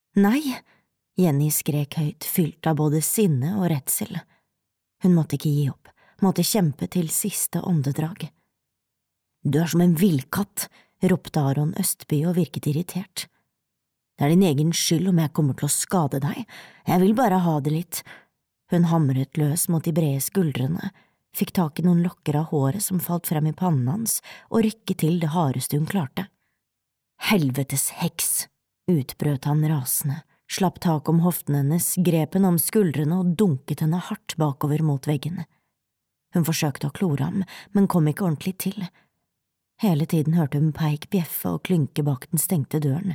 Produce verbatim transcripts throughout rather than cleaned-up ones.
Nei, Jenny skrek høyt, fylt av både sinne og redsel. Hun måtte ikke gi opp, måtte kjempe til siste åndedrag. Du er som en villkatt, ropte Aron Østby og virket irritert. Det er din egen skyld om jeg kommer til å skade deg, jeg vil bare ha det litt. Hun hamret løs mot de brede skuldrene, fikk tak i noen lokker av håret som falt frem i pannen hans, og rykket til det hardeste hun klarte. Helvetes heks, utbrøt han rasende, slapp tak om hoften hennes, grep henne om skuldrene og dunket henne hardt bakover mot veggen. Hun forsøkte å klore ham, men kom ikke ordentlig til. Hele tiden hørte hun Peik bjeffe og klynke bak den stengte døren.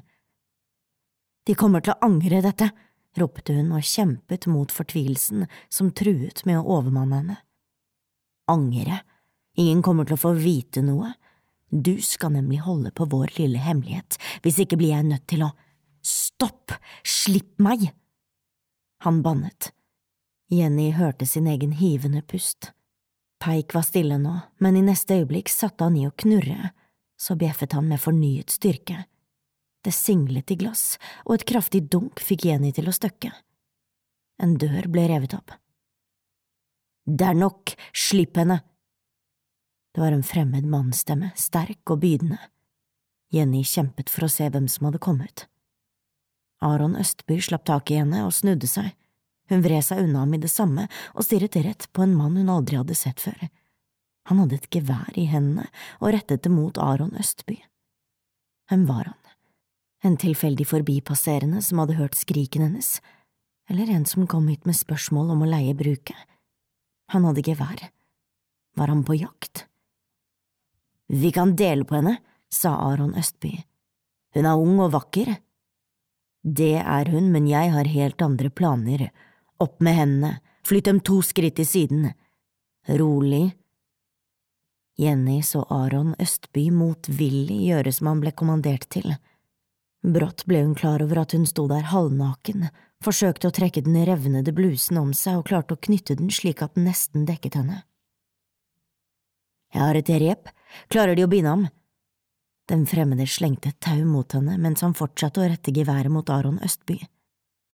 De kommer til å angre dette, ropte hun og kjempet mot fortvilelsen som truet med å overmanne henne. Angre? Ingen kommer til å få vite noe. Du skal nemlig holde på vår lille hemmelighet, hvis ikke blir jeg nødt til å… Stopp! Slipp meg! Han bannet. Jenny hørte sin egen hivende pust. Peik var stille nå, men i neste øyeblikk satte han i å knurre, så bjeffet han med fornyet styrke. Det singlet i glass, og et kraftig dunk fikk Jenny til å støkke. En dør ble revet opp. Det er nok, slipp henne! Det var en fremmed mannsstemme, sterk og bydende. Jenny kjempet for å se hvem som hadde kommet. Aron Østby slapp tak i henne og snudde seg. Hun vred seg unna ham i det samme og stirret rett på en mann hun aldri hadde sett før. Han hadde et gevær i hendene og rettet det mot Aron Østby. Hvem var han? En tilfeldig forbipasserende som hadde hørt skriken hennes, eller en som kom hit med spørsmål om å leie bruket? Han hadde gevær. Var han på jakt? Vi kan dele på henne, sa Aron Østby. Hun er ung og vakker. Det er hun, men jeg har helt andre planer. Opp med hendene, flytt dem to skritt til siden. Rolig. Jenny så Aron Østby motvillig gjøre som han ble kommandert til. Brått ble hun klar over at hun stod der halvnaken, forsøkte å trekke den revnede blusen om seg og klarte å knytte den slik at den nesten dekket henne. Jeg har et rep, klarer de å binde ham? Den fremmede slengte et tau mot henne mens han fortsatte å rette geværet mot Aron Østby.